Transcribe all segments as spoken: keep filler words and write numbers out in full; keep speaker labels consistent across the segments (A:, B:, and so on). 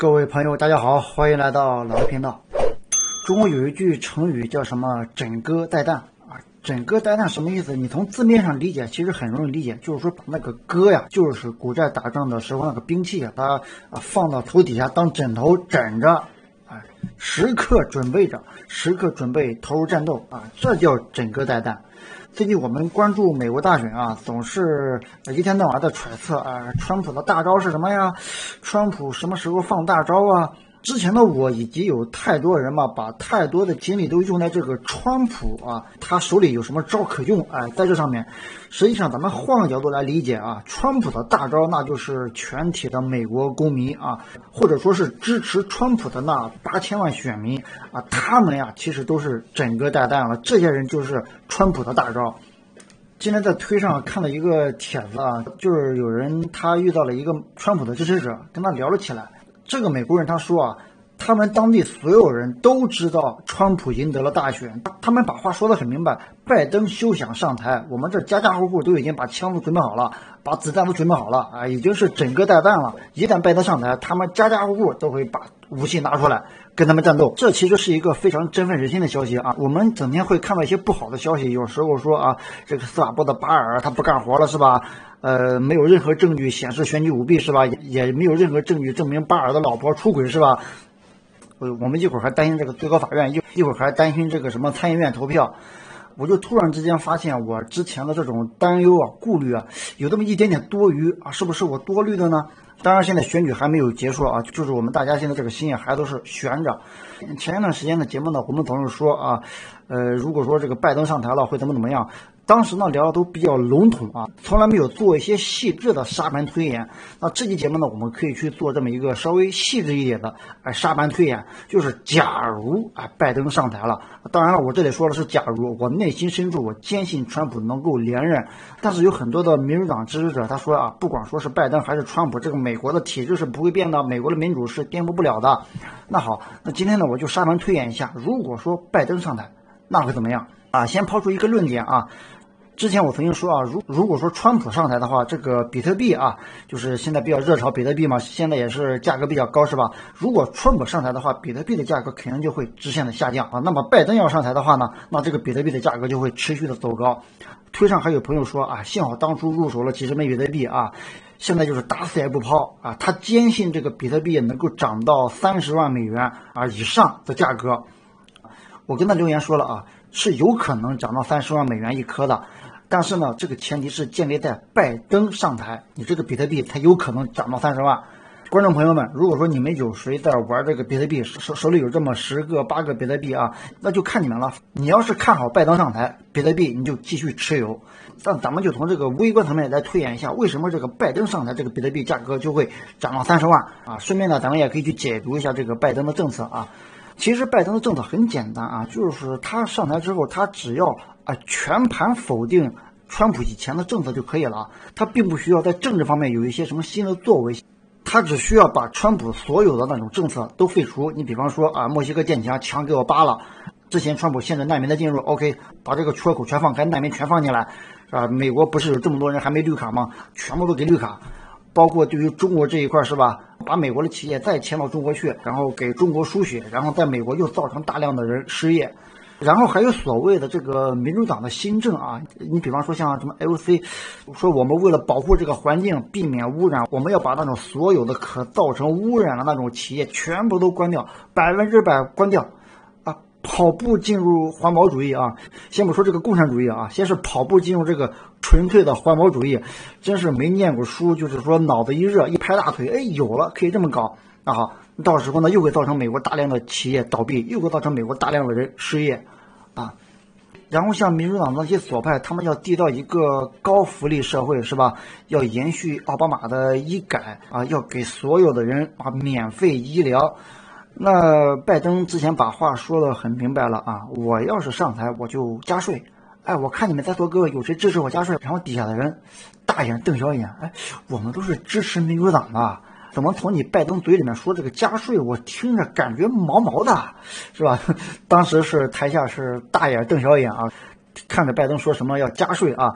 A: 各位朋友，大家好，欢迎来到老 A 频道。中国有一句成语叫什么“枕戈待旦”啊，“枕戈待旦”什么意思？你从字面上理解，其实很容易理解，就是说把那个戈呀，就是古代打仗的时候那个兵器啊，它啊放到头底下当枕头枕着，啊，时刻准备着，时刻准备投入战斗啊，这叫枕戈待旦。最近我们关注美国大选啊，总是一天到晚的揣测啊，川普的大招是什么呀？川普什么时候放大招啊？之前的我以及有太多人嘛，把太多的精力都用在这个川普啊，他手里有什么招可用？哎，在这上面，实际上咱们换个角度来理解啊，川普的大招那就是全体的美国公民啊，或者说是支持川普的那八千万选民啊，他们呀其实都是枕戈待旦了，这些人就是川普的大招。今天在推上看到一个帖子啊，就是有人他遇到了一个川普的支持者，跟他聊了起来。这个美国人他说啊，他们当地所有人都知道川普赢得了大选，他们把话说得很明白，拜登休想上台，我们这家家户户都已经把枪都准备好了，把子弹都准备好了啊，已经是枕戈待旦了。一旦拜登上台，他们家家户户都会把武器拿出来跟他们战斗。这其实是一个非常振奋人心的消息啊！我们整天会看到一些不好的消息，有时候说啊，这个司法部的巴尔他不干活了是吧？呃，没有任何证据显示选举舞弊是吧？也也没有任何证据证明巴尔的老婆出轨是吧？呃，我们一会儿还担心这个最高法院，一一会儿还担心这个什么参议院投票。我就突然之间发现，我之前的这种担忧啊、顾虑啊，有这么一点点多余啊，是不是我多虑的呢？当然，现在选举还没有结束啊，就是我们大家现在这个心也还都是悬着。前一段时间的节目呢，我们总是说啊，呃，如果说这个拜登上台了会怎么怎么样，当时呢聊的都比较笼统啊，从来没有做一些细致的沙盘推演。那这期节目呢，我们可以去做这么一个稍微细致一点的哎沙盘推演，就是假如啊拜登上台了，当然了，我这里说的是假如，我内心深处我坚信川普能够连任，但是有很多的民主党支持者他说啊，不管说是拜登还是川普，这个美国的体制是不会变的，美国的民主是颠覆不了的。那好，那今天呢我就沙盘推演一下，如果说拜登上台，那会怎么样啊？先抛出一个论点啊。之前我曾经说啊，如如果说川普上台的话，这个比特币啊，就是现在比较热炒比特币嘛，现在也是价格比较高是吧？如果川普上台的话，比特币的价格肯定就会直线的下降啊。那么拜登要上台的话呢，那这个比特币的价格就会持续的走高。推上还有朋友说啊，幸好当初入手了几十枚比特币啊，现在就是打死也不抛啊。他坚信这个比特币能够涨到三十万美元啊以上的价格。我跟他留言说了啊，是有可能涨到三十万美元一颗的。但是呢，这个前提是建立在拜登上台，你这个比特币才有可能涨到三十万。观众朋友们，如果说你们有谁在玩这个比特币，手手里有这么十个八个比特币啊，那就看你们了。你要是看好拜登上台，比特币你就继续持有。但咱们就从这个微观层面来推演一下，为什么这个拜登上台，这个比特币价格就会涨到三十万啊？顺便呢，咱们也可以去解读一下这个拜登的政策啊。其实拜登的政策很简单啊，就是他上台之后，他只要啊全盘否定川普以前的政策就可以了，他并不需要在政治方面有一些什么新的作为，他只需要把川普所有的那种政策都废除。你比方说啊，墨西哥建墙墙给我扒了，之前川普限制难民的进入 ，OK， 把这个缺口全放开，难民全放进来，啊，美国不是有这么多人还没绿卡吗？全部都给绿卡。包括对于中国这一块是吧，把美国的企业再迁到中国去，然后给中国输血，然后在美国又造成大量的人失业，然后还有所谓的这个民主党的新政啊，你比方说像什么 L C， 说我们为了保护这个环境，避免污染，我们要把那种所有的可造成污染的那种企业全部都关掉，百分之百关掉。跑步进入环保主义啊，先不说这个共产主义啊，先是跑步进入这个纯粹的环保主义，真是没念过书，就是说脑子一热一拍大腿，哎，有了，可以这么搞啊！好，到时候呢又会造成美国大量的企业倒闭，又会造成美国大量的人失业啊。然后像民主党那些左派，他们要递到一个高福利社会是吧？要延续奥巴马的医改啊，要给所有的人啊免费医疗。那拜登之前把话说得很明白了啊，我要是上台我就加税，哎，我看你们在座各位有谁支持我加税？然后底下的人大眼瞪小眼，哎，我们都是支持民主党的，怎么从你拜登嘴里面说这个加税，我听着感觉毛毛的，是吧？当时是台下是大眼瞪小眼啊，看着拜登说什么要加税啊。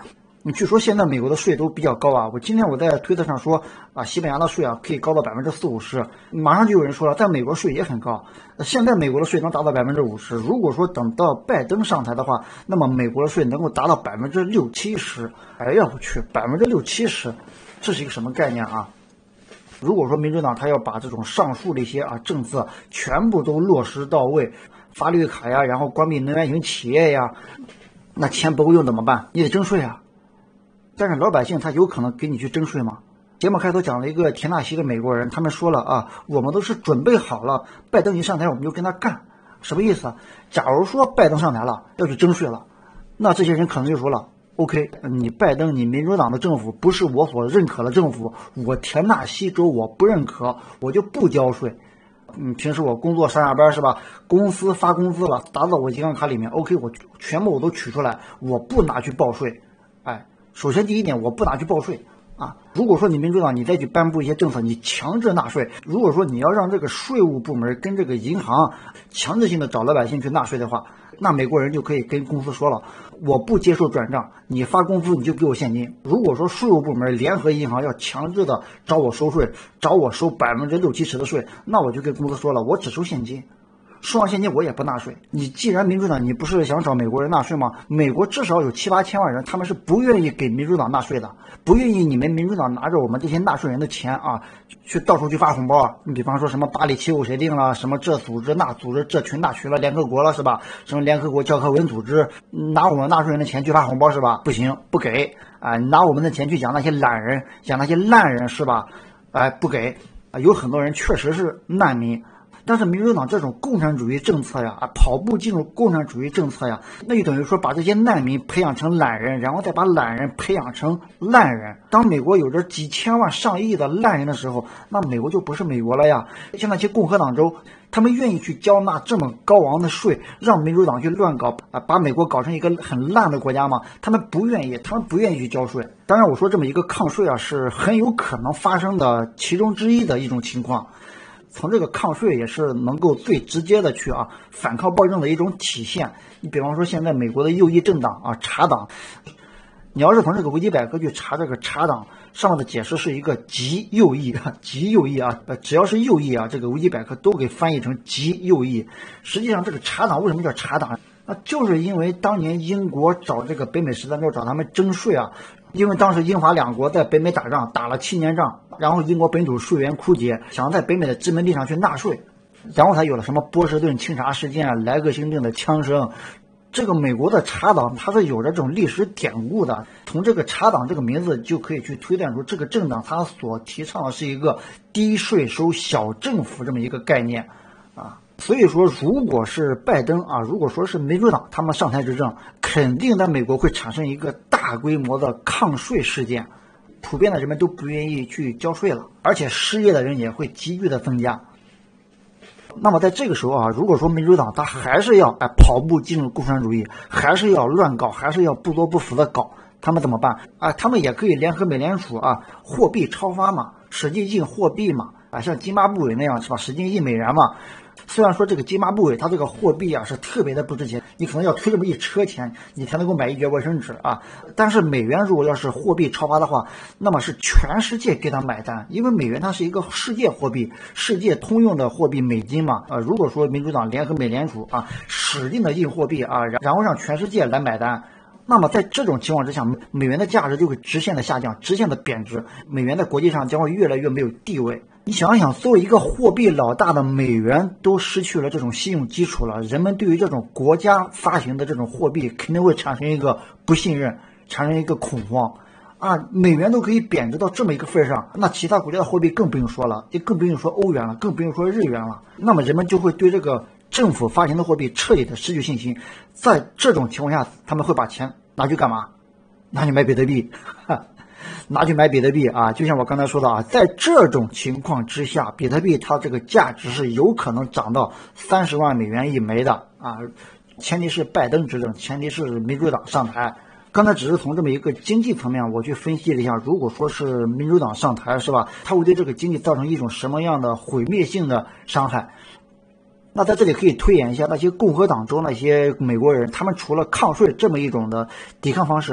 A: 你据说现在美国的税都比较高啊，我今天我在推特上说啊，西班牙的税啊可以高到百分之四五十，马上就有人说了，在美国税也很高，现在美国的税能达到百分之五十，如果说等到拜登上台的话，那么美国的税能够达到百分之六七十，哎呀我去，百分之六七十，这是一个什么概念啊？如果说民主党他要把这种上述的一些啊政策全部都落实到位，发绿卡呀，然后关闭能源型企业呀，那钱不够用怎么办？你得征税啊。但是老百姓他有可能给你去征税吗？节目开头讲了一个田纳西的美国人，他们说了啊，我们都是准备好了，拜登一上台我们就跟他干，什么意思啊？假如说拜登上台了要去征税了，那这些人可能就说了 OK， 你拜登你民主党的政府不是我所认可的政府，我田纳西州我不认可，我就不交税。嗯，平时我工作上下班是吧？公司发工资了，打到我银行卡里面 OK， 我全部我都取出来，我不拿去报税。哎，首先第一点，我不拿去报税啊。如果说你民主党你再去颁布一些政策，你强制纳税，如果说你要让这个税务部门跟这个银行强制性的找老百姓去纳税的话，那美国人就可以跟公司说了，我不接受转账，你发工资你就给我现金。如果说税务部门联合银行要强制的找我收税，找我收百分之六七十的税，那我就跟公司说了，我只收现金。收完现金我也不纳税。你既然民主党你不是想找美国人纳税吗？美国至少有七八千万人，他们是不愿意给民主党纳税的，不愿意你们民主党拿着我们这些纳税人的钱啊，去到处去发红包。你比方说什么巴黎气候协定了，什么这组织那组织，这群那群了，联合国了是吧？什么联合国教科文组织，拿我们纳税人的钱去发红包是吧？不行，不给啊！拿我们的钱去讲那些懒人，讲那些烂人是吧？哎，不给啊！有很多人确实是难民。但是民主党这种共产主义政策呀，啊，跑步进入共产主义政策呀，那就等于说把这些难民培养成懒人，然后再把懒人培养成烂人。当美国有着几千万上亿的烂人的时候，那美国就不是美国了呀。像那些共和党州，他们愿意去交纳这么高昂的税，让民主党去乱搞啊，把美国搞成一个很烂的国家吗？他们不愿意，他们不愿意去交税。当然，我说这么一个抗税啊，是很有可能发生的其中之一的一种情况。从这个抗税也是能够最直接的去啊反抗暴政的一种体现。你比方说现在美国的右翼政党啊茶党，你要是从这个维基百科去查这个茶党上面的解释是一个极右翼，极右翼啊，只要是右翼啊，这个维基百科都给翻译成极右翼。实际上这个茶党为什么叫茶党？那就是因为当年英国找这个北美十三州找他们征税啊。因为当时英法两国在北美打仗，打了七年仗，然后英国本土税源枯竭，想在北美的殖民地上去纳税，然后才有了什么波士顿清查事件、莱克星顿的枪声。这个美国的茶党它是有着这种历史典故的，从这个茶党这个名字就可以去推断出这个政党它所提倡的是一个低税收小政府这么一个概念啊。所以说，如果是拜登啊，如果说是民主党他们上台执政，肯定在美国会产生一个大规模的抗税事件，普遍的人们都不愿意去交税了，而且失业的人也会急剧的增加。那么在这个时候啊，如果说民主党他还是要哎跑步进入共产主义，还是要乱搞，还是要不作不服的搞，他们怎么办啊？他们也可以联合美联储啊，货币超发嘛，使劲印货币嘛，啊，像津巴布韦那样是吧，使劲印美元嘛。虽然说这个津巴布韦它这个货币啊是特别的不值钱，你可能要推这么一车钱你才能够买一卷卫生纸啊，但是美元如果要是货币超发的话，那么是全世界给它买单，因为美元它是一个世界货币，世界通用的货币美金嘛。啊，如果说民主党联合美联储啊使劲的印货币啊，然后让全世界来买单，那么在这种情况之下，美元的价值就会直线的下降，直线的贬值，美元在国际上将会越来越没有地位。你想想，作为一个货币老大的美元都失去了这种信用基础了，人们对于这种国家发行的这种货币肯定会产生一个不信任，产生一个恐慌啊！美元都可以贬值到这么一个份上，那其他国家的货币更不用说了，也更不用说欧元了，更不用说日元了。那么人们就会对这个政府发行的货币彻底的失去信心。在这种情况下，他们会把钱拿去干嘛？拿去买比特币。拿去买比特币啊，就像我刚才说的啊，在这种情况之下，比特币它这个价值是有可能涨到三十万美元一枚的啊，前提是拜登执政，前提是民主党上台。刚才只是从这么一个经济层面我去分析了一下，如果说是民主党上台是吧，它会对这个经济造成一种什么样的毁灭性的伤害。那在这里可以推演一下那些共和党州那些美国人，他们除了抗税这么一种的抵抗方式，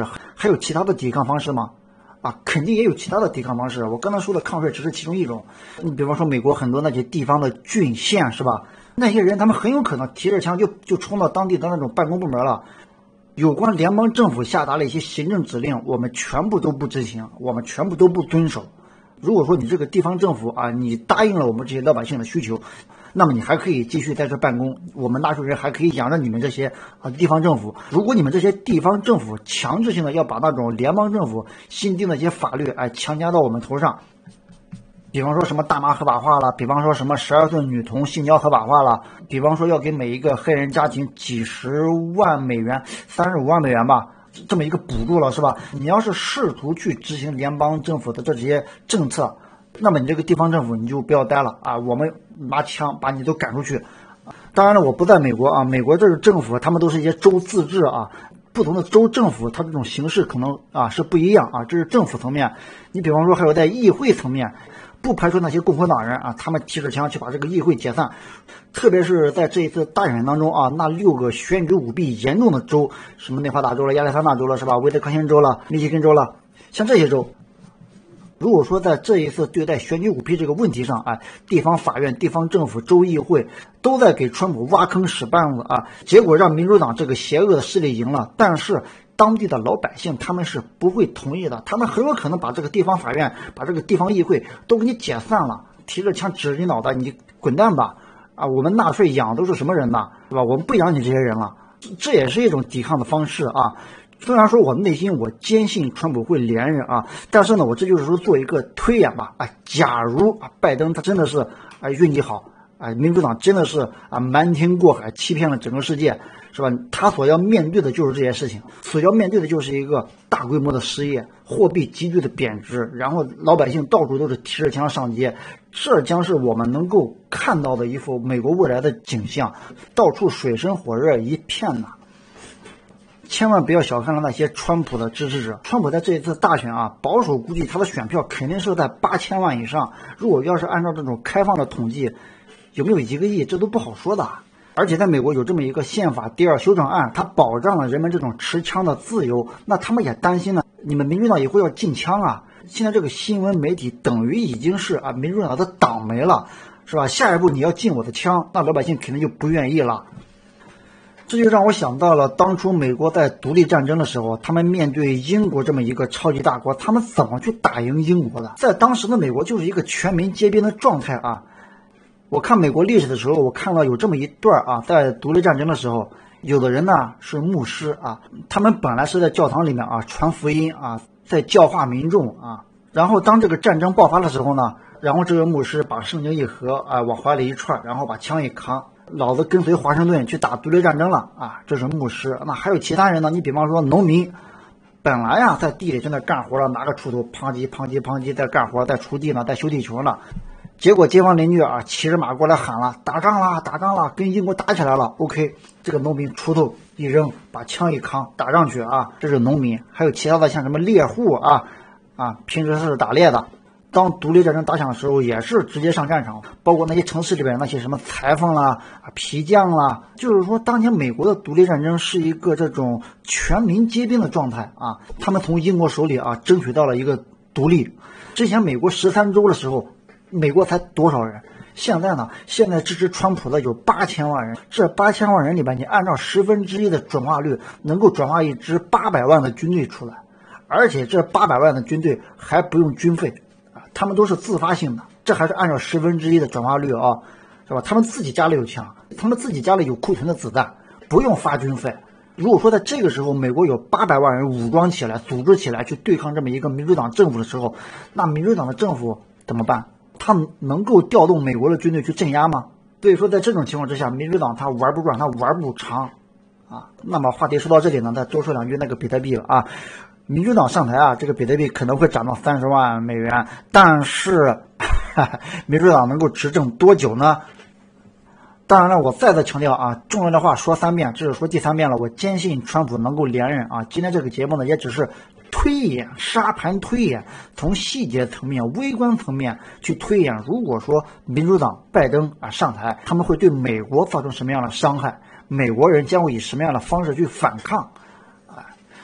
A: 还有其他的抵抗方式吗？啊，肯定也有其他的抵抗方式。我刚才说的抗税只是其中一种。你比方说美国很多那些地方的郡县是吧？那些人他们很有可能提着枪就就冲到当地的那种办公部门了。有关联邦政府下达了一些行政指令，我们全部都不执行，我们全部都不遵守。如果说你这个地方政府啊，你答应了我们这些老百姓的需求，那么你还可以继续在这办公，我们纳税人还可以养着你们这些啊地方政府。如果你们这些地方政府强制性的要把那种联邦政府新定的一些法律哎强加到我们头上，比方说什么大麻合法化了，比方说什么十二岁女童性交合法化了，比方说要给每一个黑人家庭几十万美元，三十五万美元吧，这么一个补助了是吧？你要是试图去执行联邦政府的这些政策，那么你这个地方政府你就不要待了啊！我们拿枪把你都赶出去。当然了，我不在美国啊，美国这个政府他们都是一些州自治啊，不同的州政府它这种形式可能啊是不一样啊，这是政府层面。你比方说还有在议会层面。不排除那些共和党人啊，他们提着枪去把这个议会解散，特别是在这一次大选当中啊，那六个选举舞弊严重的州，什么内华达州了、亚利桑那州了，是吧？威德康星州了、密歇根州了，像这些州，如果说在这一次对待选举舞弊这个问题上，哎，地方法院、地方政府、州议会都在给川普挖坑使绊子啊，结果让民主党这个邪恶的势力赢了，但是。当地的老百姓他们是不会同意的，他们很有可能把这个地方法院、把这个地方议会都给你解散了，提着枪指着你脑袋，你滚蛋吧！啊，我们纳税养都是什么人呐，对吧？我们不养你这些人了，这也是一种抵抗的方式啊。虽然说我内心我坚信川普会连任啊，但是呢，我这就是说做一个推演吧。啊，假如啊拜登他真的是啊运气好，啊民主党真的是啊瞒天过海，欺骗了整个世界。是吧？他所要面对的就是这些事情，所要面对的就是一个大规模的失业，货币急剧的贬值，然后老百姓到处都是提着枪上街，这将是我们能够看到的一幅美国未来的景象，到处水深火热一片呐。千万不要小看了那些川普的支持者，川普在这一次大选啊，保守估计他的选票肯定是在八千万以上，如果要是按照这种开放的统计，有没有一个亿，这都不好说的。而且在美国有这么一个宪法第二修正案，它保障了人们这种持枪的自由，那他们也担心呢，你们民主党以后要禁枪啊。现在这个新闻媒体等于已经是啊民主党的党媒了，是吧？下一步你要禁我的枪，那老百姓肯定就不愿意了。这就让我想到了当初美国在独立战争的时候，他们面对英国这么一个超级大国，他们怎么去打赢英国的？在当时的美国就是一个全民皆兵的状态啊。我看美国历史的时候，我看到有这么一段啊，在独立战争的时候，有的人呢是牧师啊，他们本来是在教堂里面啊传福音啊，在教化民众啊，然后当这个战争爆发的时候呢，然后这个牧师把圣经一合啊往怀里一串，然后把枪一扛，老子跟随华盛顿去打独立战争了啊，这是牧师。那还有其他人呢？你比方说农民，本来呀在地里正在干活了，拿个锄头砰叽砰叽砰叽在干活，在锄地呢，在修地球呢。结果街坊邻居啊骑着马过来喊了，打仗了打仗了，跟英国打起来了。 OK， 这个农民锄头一扔，把枪一扛，打上去啊，这是农民。还有其他的像什么猎户啊啊，平时是打猎的，当独立战争打响的时候也是直接上战场，包括那些城市里边那些什么裁缝啦啊皮匠啦，就是说当年美国的独立战争是一个这种全民皆兵的状态啊，他们从英国手里啊争取到了一个独立。之前美国十三州的时候，美国才多少人？现在呢？现在支持川普的有八千万人。这八千万人里边，你按照十分之一的转化率，能够转化一支八百万的军队出来，而且这八百万的军队还不用军费啊，他们都是自发性的。这还是按照十分之一的转化率啊，是吧？他们自己家里有枪，他们自己家里有库存的子弹，不用发军费。如果说在这个时候，美国有八百万人武装起来、组织起来去对抗这么一个民主党政府的时候，那民主党的政府怎么办？他能够调动美国的军队去镇压吗？所以说在这种情况之下，民主党他玩不转，他玩不长啊。那么话题说到这里呢，再多说两句那个比特币了啊。民主党上台啊，这个比特币可能会涨到三十万美元，但是哈哈民主党能够执政多久呢？当然了，我再次强调啊，重要的话说三遍，这是说第三遍了。我坚信川普能够连任啊。今天这个节目呢，也只是推演、沙盘推演，从细节层面、微观层面去推演。如果说民主党拜登啊上台，他们会对美国造成什么样的伤害？美国人将会以什么样的方式去反抗？啊，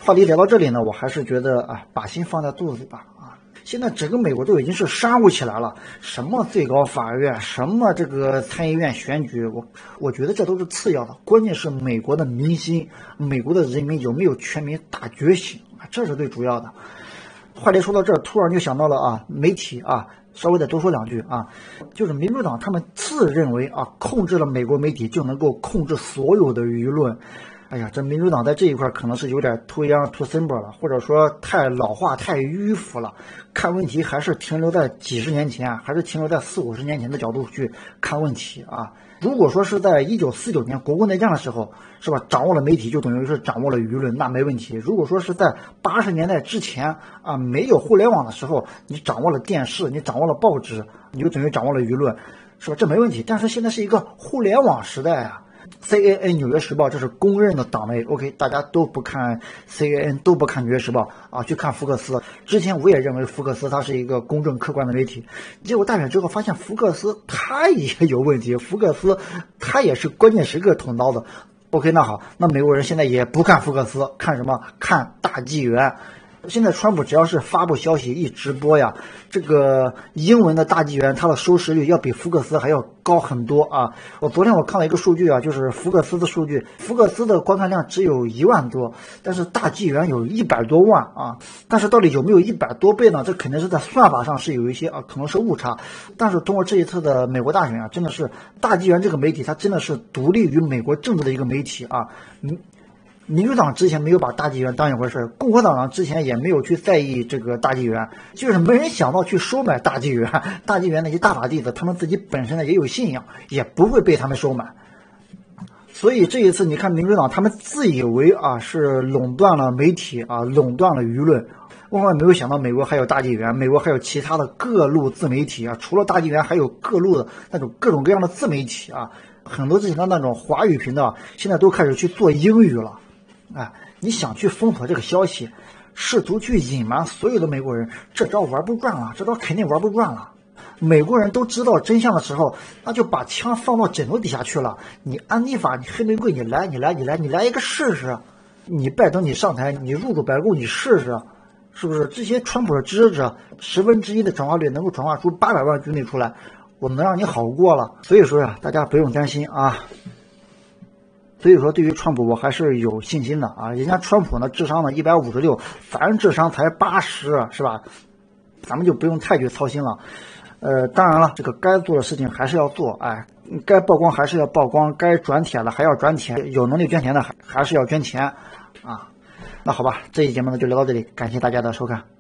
A: 话题聊到这里呢，我还是觉得啊，把心放在肚子里吧啊。现在整个美国都已经是煽乎起来了，什么最高法院，什么这个参议院选举，我我觉得这都是次要的，关键是美国的民心，美国的人民有没有全民大觉醒啊，这是最主要的。话题说到这儿，突然就想到了啊，媒体啊，稍微再多说两句啊，就是民主党他们自认为啊，控制了美国媒体就能够控制所有的舆论。哎呀，这民主党在这一块可能是有点 too young too simple 了，或者说太老化、太迂腐了。看问题还是停留在几十年前，还是停留在四五十年前的角度去看问题啊。如果说是在一九四九年国共内战的时候，是吧，掌握了媒体就等于是掌握了舆论，那没问题。如果说是在八十年代之前啊，没有互联网的时候，你掌握了电视，你掌握了报纸，你就等于掌握了舆论，是吧？这没问题。但是现在是一个互联网时代啊。C A N 纽约时报这是公认的党媒 ，OK， 大家都不看 C A N， 都不看纽约时报啊，去看福克斯。之前我也认为福克斯它是一个公正客观的媒体，结果大选之后发现福克斯它也有问题，福克斯它也是关键时刻捅刀子。OK， 那好，那美国人现在也不看福克斯，看什么？看大纪元。现在川普只要是发布消息一直播呀，这个英文的大纪元它的收视率要比福克斯还要高很多啊！我昨天我看了一个数据啊，就是福克斯的数据，福克斯的观看量只有一万多，但是大纪元有一百多万啊！但是到底有没有一百多倍呢？这肯定是在算法上是有一些啊，可能是误差。但是通过这一次的美国大选啊，真的是大纪元这个媒体它真的是独立于美国政治的一个媒体啊！嗯。民主党之前没有把大纪元当一回事，共和党呢之前也没有去在意这个大纪元，就是没人想到去收买大纪元。大纪元那些大法弟子，他们自己本身呢也有信仰，也不会被他们收买。所以这一次你看民主党，他们自以为啊是垄断了媒体啊，垄断了舆论，万万没有想到美国还有大纪元，美国还有其他的各路自媒体啊，除了大纪元还有各路的那种各种各样的自媒体啊，很多之前的那种华语频道现在都开始去做英语了。哎，你想去封锁这个消息，试图去隐瞒所有的美国人，这招玩不转了，这招肯定玩不转了。美国人都知道真相的时候，那就把枪放到枕头底下去了。你安妮法，你黑玫瑰，你来，你来，你来，你来一个试试。你拜登，你上台，你入主白宫，你试试，是不是？这些川普的支持者，十分之一的转化率能够转化出八百万军队出来，我们能让你好过了。所以说呀，大家不用担心啊。所以说，对于川普我还是有信心的啊！人家川普呢，智商呢一百五十六，咱智商才八十，是吧？咱们就不用太去操心了。呃，当然了，这个该做的事情还是要做，哎，该曝光还是要曝光，该转帖的还要转帖，有能力捐钱的还还是要捐钱啊。那好吧，这期节目呢就聊到这里，感谢大家的收看。